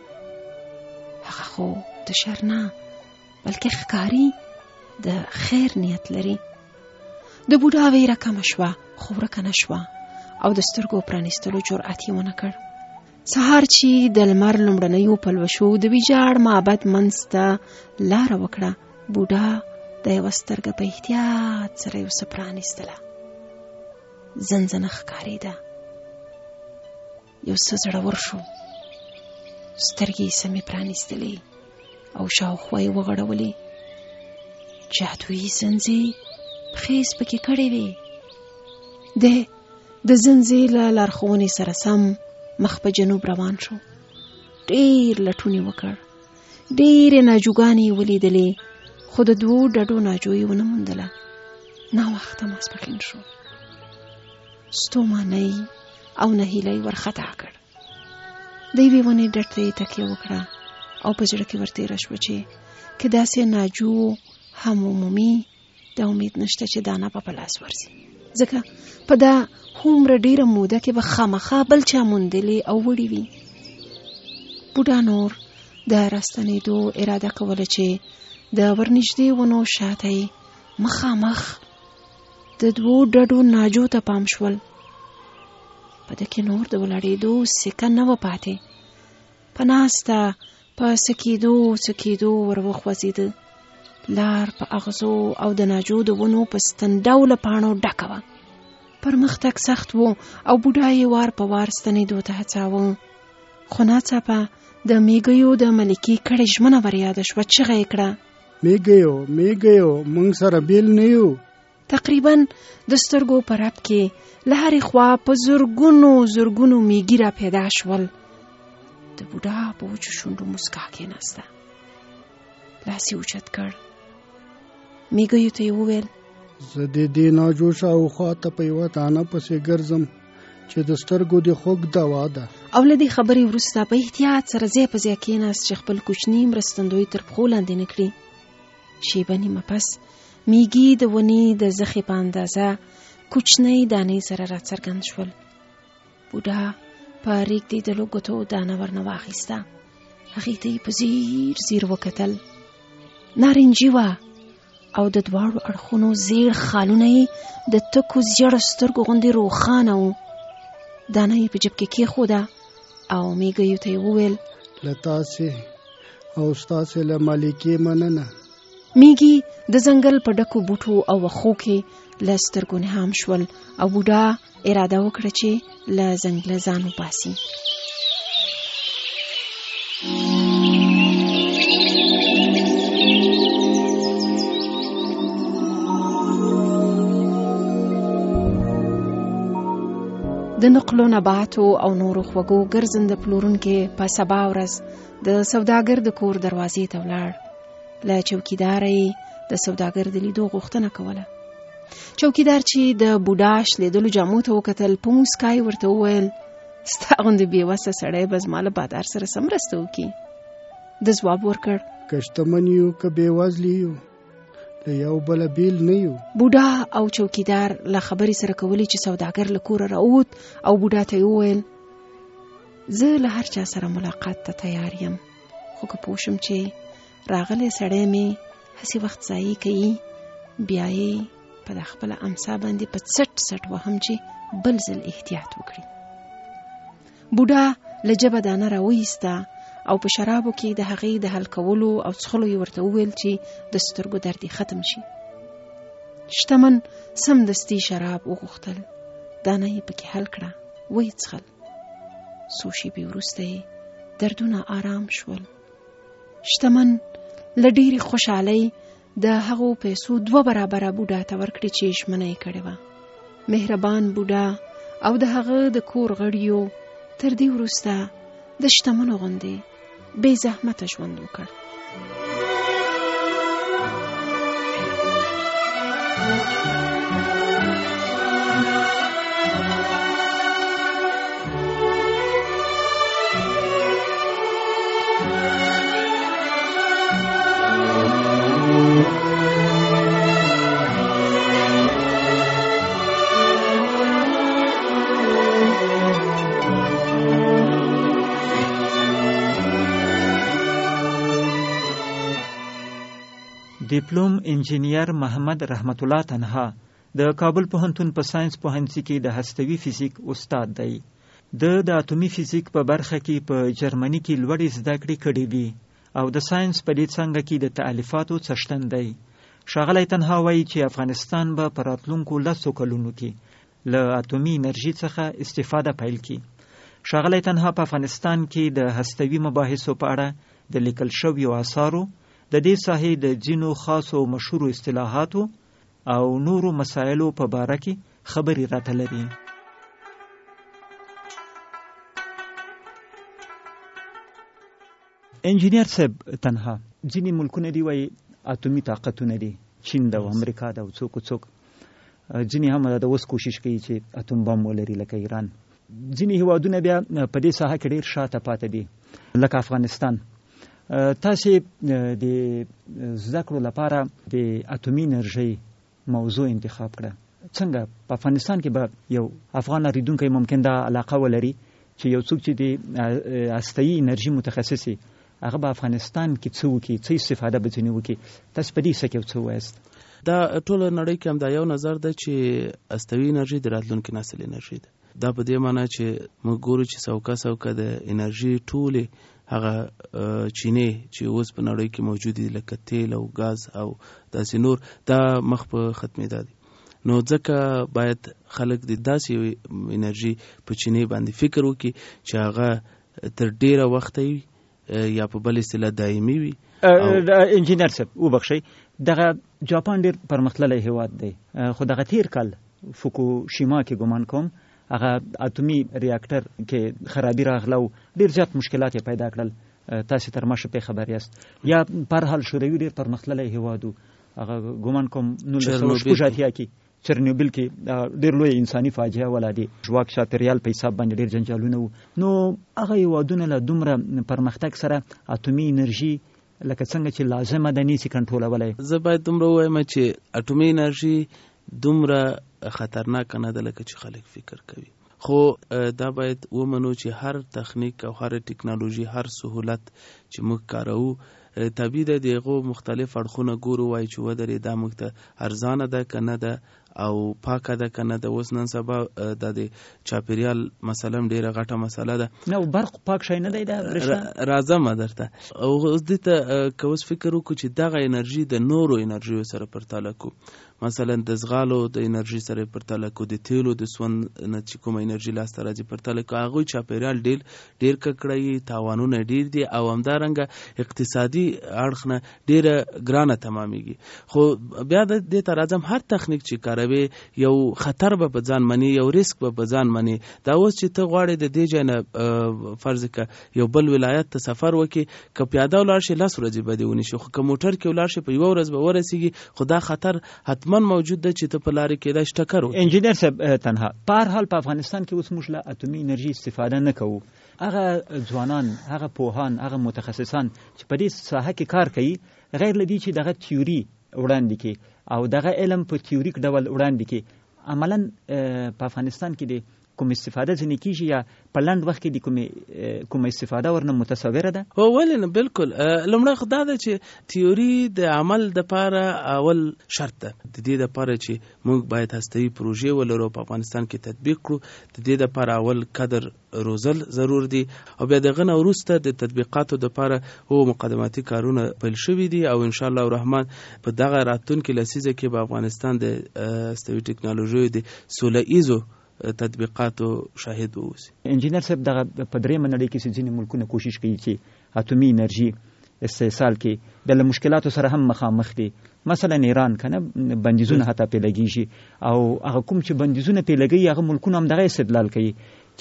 هغه خو د شر نه بلکې ښکاري د خیر نیت لري. د بوډا ویره کمه شوه، خو ورکه نه شوه او د سترګو پرانیستلو جرأت یې ونه کړ. سهار چې د لمر لومړنیو پلوشو د ویجاړ معبد منځ ته لاره وکړه، بوډا د یوه سترګه په احتیاط سره یو څه پرانیستله. زنځه نه ښکارېده. یو څه زړور شو، سترګې یې سمې پرانیستلې او شاوخوا یې وغړولې. جادویي زنځې پښې سپکې کړې وې. دی د زنځې له لارښوونې سره سم مخ په جنوب روان شو. ډېر لټون یې وکړ، ډېرې ناجوګانې یې ولیدلې، خو د دوو ډډو ناجو یې ونه موندله. ناوخته ماسپښین شو. ستومانۍ او نهیلۍ ورخطا کړ. د یوې ونې ډډ ته یې تکیه وکړه او په زړه کې ورتېره شوه چې که داسې ناجو هم ومومي، د امید نشته چې دانه به په لاس ورځي، ځکه په دا هومره ډېره موده کې به خامخا بل چا موندلې او وړې وي. بوډا نور د راستنېدو اراده کوله چې د ورنږدې ونو شاته یې مخامخ د دوو ډډو ناجو ته پام شول. په په ده کې نور د ولاړېدو سکه نه وه پاتې. په ناسته په سکېدو سکېدو ور وخوځېده. لار په اغزو او د ناجو د ونو په ستنډوله پاڼو ډکه وه. پرمختګ سخت و او بوډا یې وار په وار ستنېدو ته هڅاوه. خو ناڅاپه د میږیو د ملکې کړې ژمنه ور یاده شوه. چغه یې کړه: میږیو میږیو موږ سره بیل نه یو. تقریبا د سترګو په رپ کې له هرې خوا په زرګونو زرګونو میږي را پیدا شول. د بوډا په وچو شونډو مسکا کېناسته. لاس یې اوچت کړ. میږیو ته یې وویل: زه د دې ناجو شاوخوا ته په یوه دانه پسې ګرځم چې د سترګو د خوږ دوا ده. او له دې خبرې وروسته په احتیاط سره ځای په ځای کېناست چې خپل کوچني مرستندوی تر پښو لاندې نه کړي. شیبه نیمه پس میږي د ونې د زخې په اندازه کوچنۍ دانې سره راڅرګند شول. بوډا په رېږدېدلو ګوتو دانه ورنه واخیسته. هغې ته یې په ځیر ځیر وکتل. نارنجي وه او د دواړو اړخونو زیړ خالونه یې د تکو زیړو سترګو غوندې روښانه وو. دانه یې په جب کې کېښوده او میږیو ته یې وویل: له تاسې او ستاسې له مالکې مننه. میږي د ځنګل په ډکو بوټو او وښو کې له سترګو نهام شول او بوډا اراده وکړه چې له ځنګله ځان وباسي. د نقلو نباتو او نورو خوږو ګرځنده پلورونکي په سبا ورځ د سوداګر د کور دروازې ته ولاړ. له چوکیدار یې د سوداګر د لیدو غوښتنه کوله. چوکیدار چې د بوډا شلیدلو جامو ته وکتل په موسکا یې ورته وویل: ستا غوندې بېوسه سړی به زما له بادار سره څه مرسته وکړي؟ ده ځواب ورکړ: که شتمن یو که بېوزلي یو له یو بله بیل نه یو. بوډا او چوکیدار له خبرې سره کولې چې سوداګر له کوره راووت او بوډا ته یې وویل: زه له هر چا سره ملاقات ته تیار یم، خو که پوه شم چې راغلی سړی مې هسې وخت ضایع کوي، بیا یې په د خپله امسا باندې په څټ څټ وهم چې بل ځل احتیاط وکړي. بوډا له جبه دانه راوایسته او په شرابو کې د هغې د حل کولو او څښلو یې ورته وویل چې د سترګو درد ختم شي. شتمن سمدستي شراب وغوښتل. دانه یې پکې حل کړه، ویې څښل. څو شېبې وروسته یې دردونه آرام شول. شتمن له ډېرې خوشحالۍ د هغو پیسو دوه برابره بوډا ته ورکړې چې ژمنه یې کړې وه. مهربان بوډا او د هغه د کور غړیو تر دې وروسته د شتمنو غوندې بې زحمته ژوند وکړ. ډیپلوم انجینیر محمد رحمت الله تنها د کابل پوهنتون په ساينس پوهنځي کې د هستوي فزیک استاد دی. د د اتومي فزیک په برخه کې په جرمني کې لوړې زده کړې کړې دي او د ساينس په دې څانګه کې د تالیفاتو څښتن دی. ښاغلی تنها وایي چې افغانستان به په راتلونکو لسو کلونو کې له اتومي انرژي څخه استفاده پیل کړي. ښاغلی تنها په افغانستان کې د هستوي مباحثو په اړه د لیکل شویو آثارو، د دې ساحې د ځینو خاصو مشهورو اصطلاحاتو او نورو مسایلو په باره کې خبرې راته لري. انجینیر صاحب تنها، ځینې ملکونه دی وایي اتومي طاقتونه دي، چین ده او امریکا ده او څوک څوک، ځینې هم د اوس کوشش کوي چې اتوم بم ولري لکه ایران. ځینې هیوادونه بیا په دې ساحه کې ډېر شاته پاتې دي لکه افغانستان. تاسې د زده کړو لپاره د اتومي انرژۍ موضوع انتخاب کړه. څنګه په افغانستان کې به یو افغان اورېدونکی ممکن دا علاقه ولري چې یو څوک چې د هستوي انرژي متخصص وي هغه به افغانستان کې څه وکړي، څه استفاده به ځینې وکړي؟ تاسو په دې څه کې څه وایاست؟ دا ټوله نړۍ کې هم دا یو نظر ده چې هستوي انرژي د راتلونکي نسل انرژي ده. دا په دې معنی چې موږ ګورو چې څوکه څوکه د انرژي ټولې هغه چینې چې اوس په نړۍ کې موجود دي لکه تیل او غاز او داسې نور دا مخ په ختمېدا دي. نو ځکه باید خلک د داسې انرژي په چینې باندې فکر وکړي چې هغه تر ډیره وخت وي یا په بل اصطلاح دایمي وي. انجینر صاحب وبخښئ، دغه جاپان ډیر پرمختللی هیواد دی، خو دغه تیر کال فوکوشیما کې ګمان کوم هغه اتومي ریاکټر کې خرابي راغله او ډیر زیات مشکلات یې پیدا کړل. تاسو تر ما ښه پېښه یاست. یا په هر حال شوروي ډیر پرمختللی هیواد و، هغه ګمان کوم نولس سوه شپږ اتیا کې چرنوبیل کې ډیر لوی انساني فاجعه ولادي، ژواک چاپیریال په حساب باندې ډیر جنجالونه وو. نو هغه هیوادونه له دومره پرمختګ سره اتومي انرژي لکه څنګه چې لازمه ده نشي کنټرولولی. زه باید دومره ووایم چې اټومي انرژي دومره خطرناک نه ده لکه چې خلک فکر کوي، خو دا باید ومنو چې هر تخنیک او هر ټکنالوژي، هر سهولت چې موږ کاروو طبیعي ده دغه مختلف اړخونه ګورو، وایي چې ودرې دا موږ ته ارزانه ده که نه ده او پاکه ده که نه ده. اوس نن سبا د چاپیریال مثلا ډیره غټه مسله ده، نو برق پاک شی نه دی. دا راځم درته او اوس دې ته که اوس فکر وکړو چې دغه انرژي د نورو انرژیو سره پرتله کړو، مثلا د زغالو د انرژي سره پرتله کړو، د تیلو د سون نه چې کومه انرژي لاسته راځي پرتله کړو، هغوی چاپیریال ډیر ډیر ککړوي، تاوانونه ډیر دي او همدارنګه اقتصادي اړخ نه ډیره ګرانه تمامیږي. خو بیا دې ته راځم، هر تخنیک چې کاروي یو خطر به په ځان مني، یو ریسک به په ځان مني. دا اوس چې ته غواړې د دې ځای نه فرض کړه یو بل ولایت ته سفر وکړي، که پیاده ولاړ شي لس ورځې به دې ونیسي، خو که موټر کې ولاړ شي په یوه ورځ به ورسېږي. خو دا خطر حتما موجود ده چې ته په لارې کېدای شي ټکر وکړي. انجینر صاحب تنها په هر حال په افغانستان کې اوس موږ له اتومي انرژي استفاده نه کوو. هغه ځوانان، هغه پوهان، هغه متخصصان چې په دې ساحه کې کار کوي، غیر له دې چې دغه تیوري وړاندې کړي او دغه علم په تیوریک ډول وړاندې کړي، عملاً په افغانستان کې د کوم استفاده ځنې کیږي یا په لنډ وخت کې د کوم کوم استفاده ورنه متصوره ده؟ هو ولې نه، بالکل. لومړی خو دا ده چې تیوري د عمل دپاره اول شرط ده. د دې دپاره چې موږ باید هستوي پروژې ولرو په افغانستان کې تطبیق کړو، د دې دپاره اول قدر روزل ضرور دي او بیا دغه نه وروسته د تطبیقاتو دپاره هو مقدماتي کارونه پیل شوي دي او ان شاء الله الرحمن په دغه راتلونکي لسیزه کې به افغانستان د هستوي ټکنالوژیو د سوله ایزو تطبیقاتو شاهد اوسي. انجینر صاحب دغه په درېیمه نړۍ کې چې ځینې ملکونه کوشش کوي چې اتومي انرژي استحصال کې د له مشکلاتو سره هم مخامخ دي. مثلا ایران کنه بندیزونه حتی پې لګیږي او هغه کوم چې بندیزونه پې لګي هغه ملکونه هم دغه استدلال کوي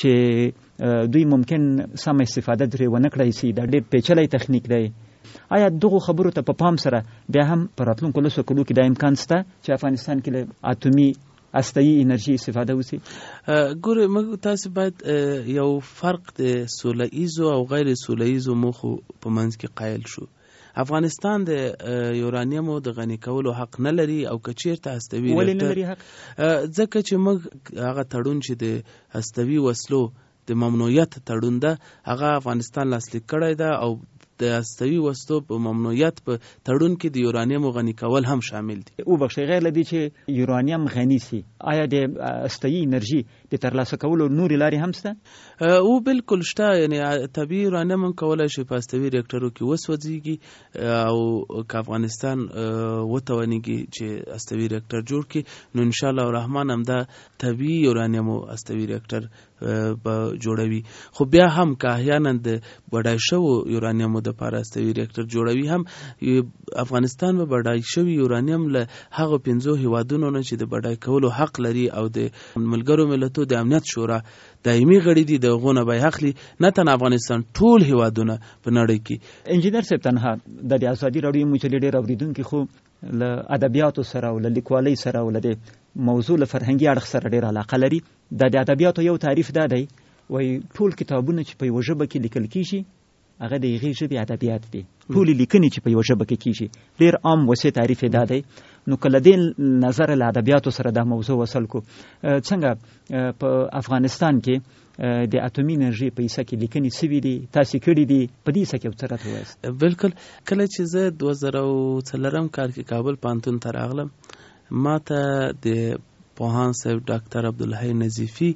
چې دوی ممکن سم استفاده درې ونه کړی سي، دا ډېر پیچلی تخنیک دی. آیا دغو خبرو ته په پام سره بیا هم په راتلونکو لسو کلو کې دا امکان شته چې افغانستان کې له اتومي هستوي انرژي استفاده وسی؟ ګوره موږ تاسو باید یو فرق د سوله ایزو او غیر سوله ایزو موخو په منځ کې قایل شو. افغانستان د یورانیمو د غني کولو حق نه لري او که چیرته هستوي ولې نه لري حق؟ ځکه چې موږ هغه تړون چې د هستوي وسلو د ممنوعیت تړون ده هغه افغانستان لاسلیک کړی ده او د هستوي وسلو په ممنوعیت په تړون کې د یورانیم غني کول هم شامل دي. او بخښئ غیر لدی چې یورانیم غني سي، آیا د هستوي انرژي د ترلاسه کولو نورې لارې هم شته؟ او بالکل شته، یعنی طبیعي یورانیم هم کولی شي په هستوي ریاکټرو کې وسوځېږي او که افغانستان وتوانېږي چې هستوي ریاکټر جوړ کړي نو انشاءالله الرحمن هم دا طبیعي یورانیم هستوي ریاکټر به جوړوي. خو بیا هم که احیانا د بډای شوو یورانیمو د پاره هستوي ریاکټر جوړوي هم افغانستان به بډای شوي یورانیم له هغو پنځو هیوادونو نه چې د بډای کولو حق لري او د ملګرو ملتونو د امنیت شورا دایمي غړي دي، د هغو نه به اخلي، نه تنه افغانستان ټول هیوادونه په نړۍ کې. انجینر صاحب تنها د دې ازادي راډیو مجلې ډېر اوریدونکي خو له ادبیاتو سره او له لیکوالۍ سره او له د موضوع له فرهنګي اړخ سره ډېر علاقه لري. د ادبیاتو یو تعریف دا دی وایي ټول کتابونه چې په یوه ژبه کې لیکل کیږي هغه د هغې ژبې ادبیات دي، ټولې لیکنې چې په یوه ژبه کې کیږي. ډېر عام وسیع تعریف یې دا دی. نو که له دې نظره له ادبیاتو سره دا موضوع وصل کو، څنګه په افغانستان کې د اتومي انرژي په حصه کې لیکنې سوي دي، تاسې کړي دي، په دې حصه کې یو څه راته ووایاست. بالکل. کله چې زه دوه زره او څلورم کال کې کابل پوهنتون ته راغلم، ما ته د پوهاند صاحب ډاکټر عبدالحی نظیفي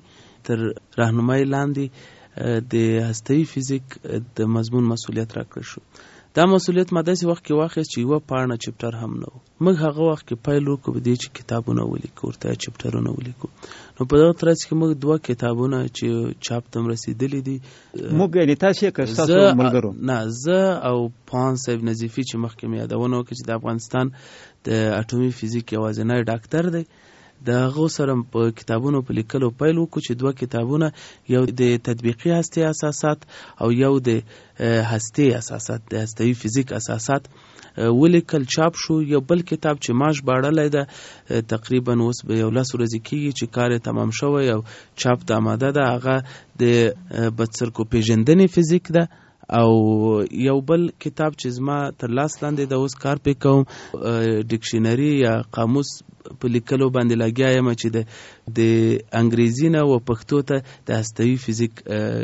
تر راهنمایي لاندې د هستوي فزیک د مضمون مسؤلیت راکړل شو. دا مسؤلیت ما داسې وخت کې واخیست چې یوه پاڼه چپټر هم نه و. موږ هغه وخت کې پیل وکړو په دې چې کتابونه ولیکو، ورته چپټرونه ولیکو. نو په دغه ترڅ کې موږ دوه کتابونه چې چاپ ته م رسېدلي دي. موږ یعنې تاسې که ستاسو ملګرو؟ نه، زه او پوهاند صاحب نظیفي چې مخکې مې یادونه وکړه چې د افغانستان د اټومي فزیک یوازینی ډاکټر دی، د هغو سره په کتابونو په لیکلو پیل وکړو چې دوه کتابونه، یو د تطبیقي هستې اساسات او یو د هستې اساسات، د هستوي فزیک اساسات ولیکل، چاپ شو. یو بل کتاب چې ما ژباړلی ده تقریبا اوس به یو لس ورځې کېږي چې کار یې تمام شوی او چاپ د آماده ده. هغه د بدسرکو پیژندنې فزیک ده. او یو بل کتاب چې زما تر لاس لاندې د اوس کار پې کوم، ډکشنري یا قاموس په لیکلو باندې لګیا یم چې د د انګریزي نه و پښتو ته د هستوي فزیک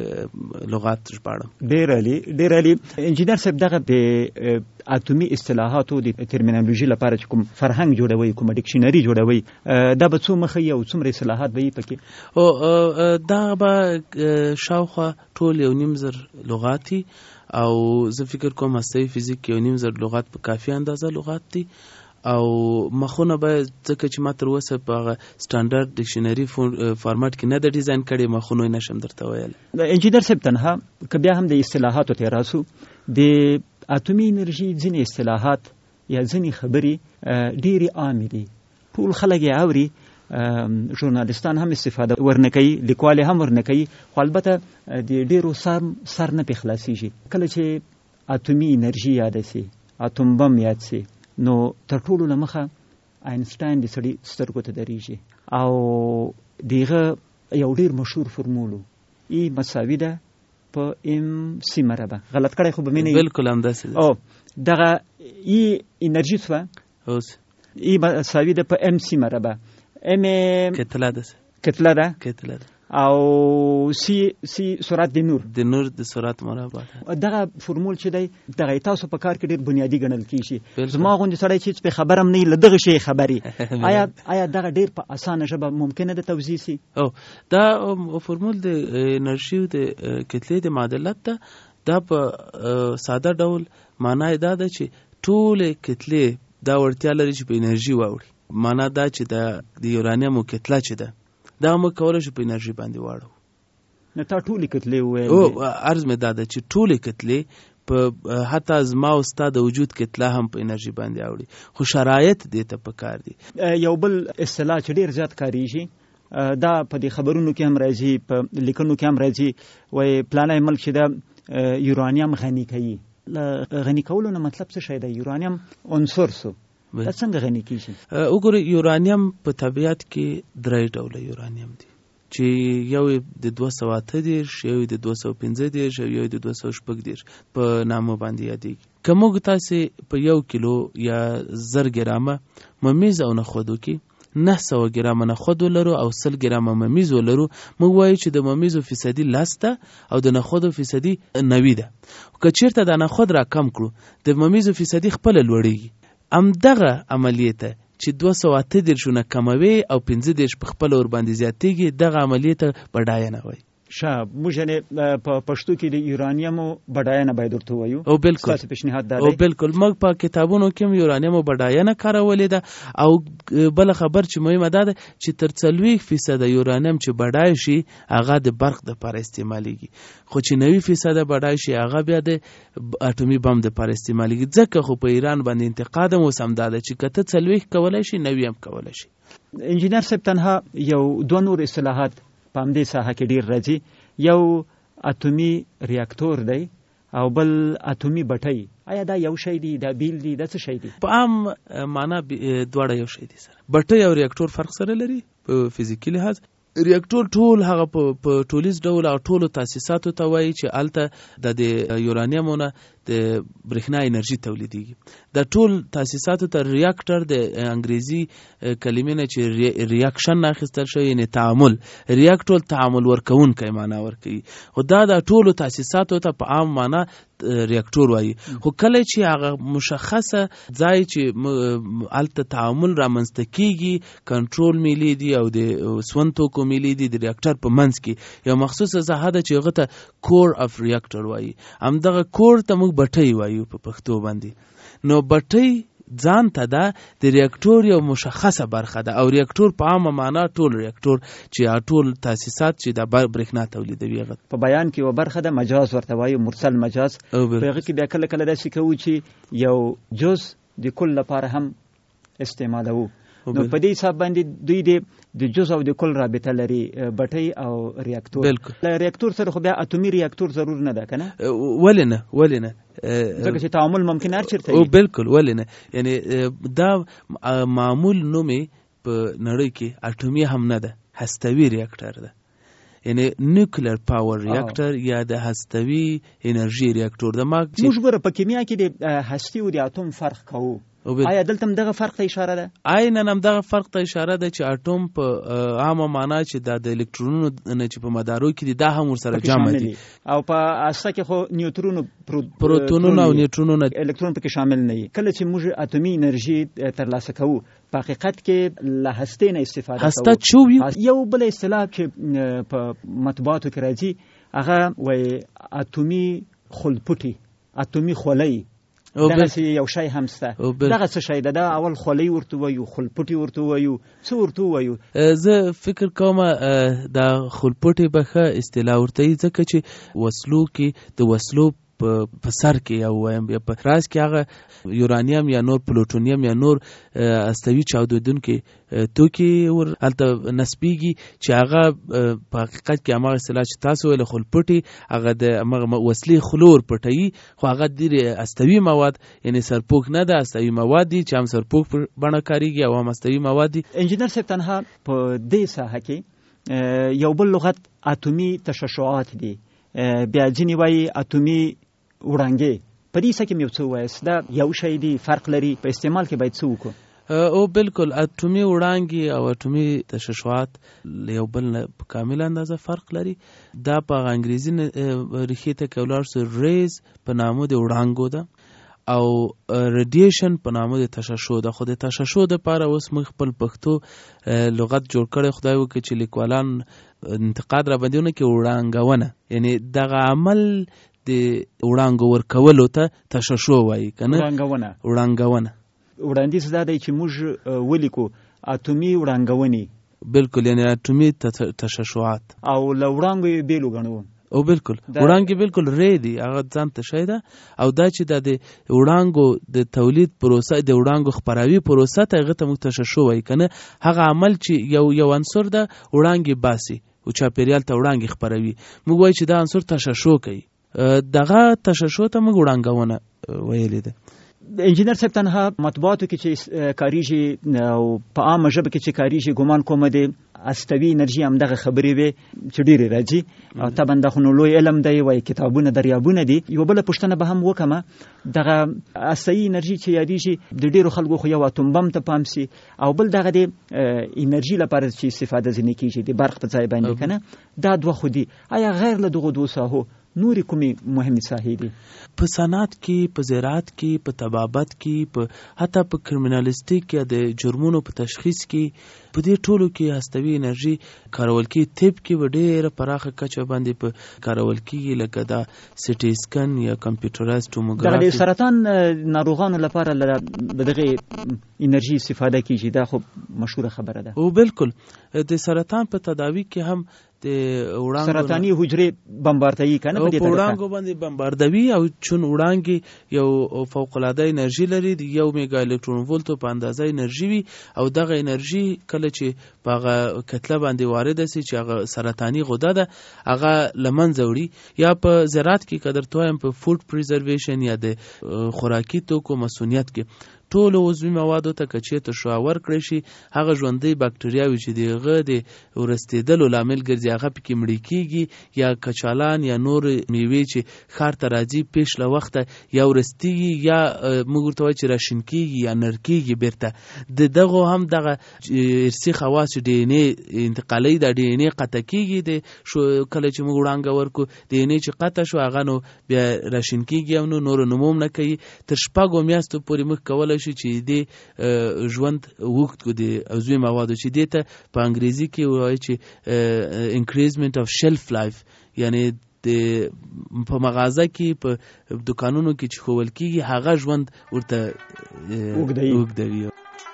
لغات ژباړم. ډېر عالي، ډېر عالي. انجینر صاحب، دغه د اتومي اصطلاحاتو د ترمینالوژي لپاره چې کوم فرهنګ جوړوي، کوم ډکشنري جوړوي، دا به څو مخه یو څومره اصطلاحات به یې پکې؟ او دا به شاوخوا ټول یو نیم زر لغات دي، او زه فکر کوم هستوي فزیک یو نیم زر لغات په کافي اندازه لغات دي. او مخونه به ځکه چې ما تر اوسه په هغه سټانډرډ ډکشنري فارمټ کې نه د ډیزاین کړی، مخونه یې نشم درته ویلی. انجینر صاحب، تنها که بیا هم د اصطلاحاتو ته راسو، د اتومي انرژي ځینې اصطلاحات یا ځینې خبرې ډېرې عامې دي، ټول خلک یې اوري، ژورنالستان هم استفاده ورنه کوي، لیکوال هم ورنه کوي، خو البته د ډېرو سر سر نه پې خلاصېږي. کله چې اتومي انرژي یاده سي، اتوم بم یاد سي، نو تر ټولو له مخه آینسټاین د سړي سترګو ته درېږي، او دغه یو ډېر مشهور فرمول ای مساوي ده په ام سی مربع. غلط کړی خو به مې نه وي. بلکل همداسې ده. او دغه ای انرژي شوه، اوس ای مساوي ده په ام سی مربع. ام کتله ده، کتله ده کتله ده، او سی سی سرعت د نور د نور د سرعت مربع. دغه فرمول چې دی دغه تاسو په کار کې ډېر بنیادي ګڼل کېږي. زما غوندې سړی چې په خبر هم نه وي له دغه شی خبري، آیا آیا دغه ډېر په اسانه ژبه ممکنه ده توضیح سي؟ او دا فرمول د انرژي او د کتلې د معادلت ده. دا په ساده ډول معنا دا ده چې ټولې کتلې دا وړتیا لري چې په انرژي واوړي. معنا دا چې د یورانیم کتله چې ده دا موږ کولی شو په انرژي باندې واړو. نه، تا ټولې کتلې وویل. او عرض مې دا ده چې ټولې کتلې په حتی زما او ستا د وجود کتله هم په انرژي باندې اوړي، خو شرایط دې ته پکار دي. یو بل اصطلاح چې ډېر زیات کارېږي، دا په دې خبرونو کې هم راځي، په لیکنو کې هم راځي، وایي پلانی ملک چې دا یورانیم غني کوي. له غني کولو نه مطلب څه شی دی؟ یورانیم عنصر سو، دا څنګه غني کیږي؟ وګورئ، یورانیم په طبیعت کې درې ډوله یورانیم دي، چې یو د دوه سوه اته دېرش، یو د دوه سوه پنځه دېرش او یو د دوه سوه شپږ دېرش په نامو باندې یادېږي. که موږ تاسې په یو کیلو یا زر ګرامه ممیز او نخودو کې نه سوه ګرامه نخود ولرو او سل ګرامه ممیز ولرو، موږ وایو چې د ممیزو فیصدي لس ده او د نخودو فیصدي نوي ده. که چېرته دا نخود را کم کړو، د ممیزو فیصدي خپله لوړېږي. همدغه عملیې ته چې دوه سوه اته دېرشونه کموي او پنځه دېرش په خپله ورباندې زیاتېږي، دغه عملیې ته بډاینه وایي. ښه، موږ یعنې په پښتو کې د یورانیمو بډاینه باید ورته ووایو. او بلکل ستاسو پیشنهاد دا دی؟ او بلکل موږ په کتابونو کې هم یورانیمو بډاینه کارولې ده. او بله خبر چې مهمه دا ده چې تر څلوېښت فیصده یورانیم چې بډای شي هغه د برق دپاره استعمالیږي، خو چې نوي فیصده بډای شي هغه بیا د اټومي بم دپاره استعمالیږي. ځکه خو په ایران باندې انتقاد هم اوس همدا ده چې که ته څلوېښت کولی شي، نوي هم کولی شي. انجینر صاحب، تنها یو دوه نور اصطلاحات په همدې ساحه کې ډېر راځي. یو اتومي ریاکتور دی او بل اتومي بټۍ. آیا دا یو شی دی؟ دا بیل دی؟ دا څه شی دی؟ په عام معنا دواړه یو شی دي سره. بټۍ او ریاکتور فرق سره لري په فزیکي لحاظ. ریاکتور ټول هغه په ټولیز ډول او ټولو تاسیساتو ته وایي چې هلته د یورانیمو نه د برېښنا انرژي تولیدېږي. دا ټول تاسیساتو ته ریاکټر د انګریزي کلمې نه چې ریاکشن اخیستل شوی، یعنی تعامل، ریاکټر تعامل ورکوونکی معنا ورکوي. خو دا د ټولو تاسیساتو ته په عام معنا ریاکټور وایي. خو کله چې هغه مشخصه ځای چې هلته تعامل رامنځته کیږي، کنټرول میلې دي او د سون توکو میلې دي د ریاکټر په منځ کې یو مخصوصه ساحه ده چې هغه ته کور اف ریاکټر وایي. همدغه کور ته موږ بټۍ وایو په پښتو باندې. نو بټۍ ځان ته ده د ریاکټور یو مشخصه برخه ده، او ریاکټور په عامه معنا ټول ریاکټور چې ټول تاسیسات چې د برېښنا تولیدوي. هغه په بیان کې یو برخه ده مجاز ورته وایو، مرسل مجاز. په هغه کې بیا کله کله داسې کوو چې یو جز د کل لپاره هم استعمالوو. نو په دې حساب باندې دوی د جز او د کل رابطه لري، بټۍ او ریاکټور. بالکل ریاکټور سره خو بیا اتومي ریاکټور ضرور نه ده که نه؟ ولې نه ولې نه ځکه چې تعامل ممکن هر چېرته وي. بالکل ولې نه، یعنی دا معمول نوم په نړۍ کې اټومي هم نه ده، هستوي ریاکټر ده. یعنی نیوکلیر پاور ریاکټر یا د هستوي انرژي ریاکټور ده. موږ ګوره په کیمیا کې د هستي او د اتوم فرق کوو. آیا دلته هم دغه فرق ته اشاره ده؟ عیناً هم دغه فرق ته اشاره ده چې اټوم په عامه معنا چې دا د الکترونونو نه چې په مدارو کې دي دا هم ورسره جمع دي، او په اساسه کې خو نیوترونو پروتونونه او نیوترونونه الکترون پکې شامل نه وي. کله چې موږ اتومي انرژي ترلاسه کوو په حقیقت کې له هستې نه استفاده کوو. هسته چوي یو بل اصطلاح چې په مطبوعاتو کې راځي هغه وایي اتومي خلپوټي، اتومي خولۍ. دغه یو شی هم شته. دغه څه شی ده؟ دا اول خولۍ ورته وایو، خلپوټي ورته وایو، څه ورته وایو؟ زه فکر کوم دا خلپوټي به ښه اصطلاح ورته وي، ځکه چې وسلو کې د وسلو په سر کې یا وایم په راز کې هغه یورانیم یا نور پلوټونیم یا نور استوي چاودیدونکي توکي ور هلته نسبیږي چې هغه په حقیقت کې هغه اصطلاح چې تاسو ویل خلپوټي هغه د وسلې خلور پټوي، خو هغه ډېر استوي مواد یعنی سرپوښ نه ده، استوي مواد دي چې هم سرپوښ په بڼه کاریږي او هم استوي مواد دي. انجینر صاحب تنها په دې ساحه کې یو بل لغت اتومي تشعشعات دي، بیا ځینې وایي اتومي وړانګې. په دې څه کې مې یو څه ووایاست، دا یو شی دی، فرق لري، په استعمال کې باید څه وکړو؟ او بالکل اتومي وړانګې او اتومي تشعشعات یو بل نه په کامل اندازه فرق لري. دا په انګریزي ریښې ته کې ولاړ سو ریز په نامه د وړانګو ده او ریډیشن په نامه د تشعشع ده. خو د تشعشع دپاره اوس موږ خپل پښتو لغت جوړ کړی، خدای وکړي چې لیکوالان انتقاد را باندې ونه کړي. وړانګونه یعنی دغه عمل د وړانګو ورکولو ته تشعشع وایي که نه؟ وړانګونه وړانګونه وړاندیز دا دی چې موږ ولیکو اتومي وړانګونې. بالکل یعنی اتومي تشعشعات او له وړانګو یې بیل وګڼو. او بالکل وړانګې بالکل ری دي، هغه ځان ته شی ده. او دا چې دا د وړانګو د تولید پروسه، د وړانګو خپراوي پروسه ته هغه ته موږ تشعشع وایي که نه؟ هغه عمل چې یو یو عنصر ده وړانګې باسي او چاپېریال ته وړانګې خپروي، موږ وایو چې دا عنصر تشعشع کوي. دغه تشعشع ته موږ وړانګونه ویلې ده. انجینر صاحب تنها مطبوعاتو کې چې کاریږي او په عامه ژبه کې چې کاریږي ګمان کومه دی استوي انرژي هم دغه خبرې وي چې ډېرې راځي. طبعا دا خو نو لوی علم دی، وایي کتابونه دریابونه دي. یوه بله پوښتنه به هم وکړمه، دغه استوي انرژي چې یادېږي د ډېرو خلکو خو یو اتوم بم ته پام سي، او بل دغه د انرژي لپاره چې استفاده ځینې کېږي د برق په ځای باندې که نه، دا دوه خو دي. آیا غیر له دغو دوو ساحو نورې کومې مهمې ساحې دي؟ په صنعت کې، په زراعت کې، په طبابت کې، په حتی په کرمینالیستیک یا د جرمونو په تشخیص کې، په دې ټولو کې هستوي انرژي کارول کېږي. طب کې به ډېره پراخه کچه باندې په کارول کېږي، لکه دا سټي سکن یا کمپیوټرایز توموګرافي. د سرطان ناروغانو لپاره د دغې انرژي استفاده کېږي، دا خو مشهوره خبره ده. او بالکل د سرطان په تداوي کې هم د وړانګو سرطاني حجرې بمباردوي که نه؟ په دې طریقه وړانګو باندې بمباردوي، او چون وړانګې یو فوق العاده انرژي لري، د یو میګا الکترون ولټو په اندازه انرژي وي، او دغه انرژي کله چې په هغه کتله باندې وارده سي چې هغه سرطاني غده ده هغه له منځه وړي. یا په زراعت کې که درته وایم په فوډ پریزرویشن یا د خوراکي توکو مسؤلیت کې ټولو عضوي موادو ته که چېرته شعاع ورکړی شي هغه ژوندۍ باکټریاوې چې د هغه د ورستېدلو لامل ګرځي هغه پکې مړې کېږي یا کچالان یا نور میوې چې ښار ته راځي پیش له وخته یا ورستېږي یا موږ ورته وایو چې راشین کېږي یا نر کېږي بیرته د دغو هم دغه ارثي خواص ډي ان اے انتقالي دا ډي ان اے قطع کېږي د کله چې موږ وړانګه ورکو ډي ان اے چې قطع شو هغه نو بیا راشین کېږي او نو نور نموم نه کوي تر شپږو میاشتو پورې موږ کولی شو چې د ژوند اوږد کړو د عضوي موادو چې دې ته په انګریزي کې وایي چې انکریزمنټ اف شیلف لایف یعنی د په مغازه کې په دکانونو کې چې ښوول کېږي هغه ژوند ورته اوږدوي.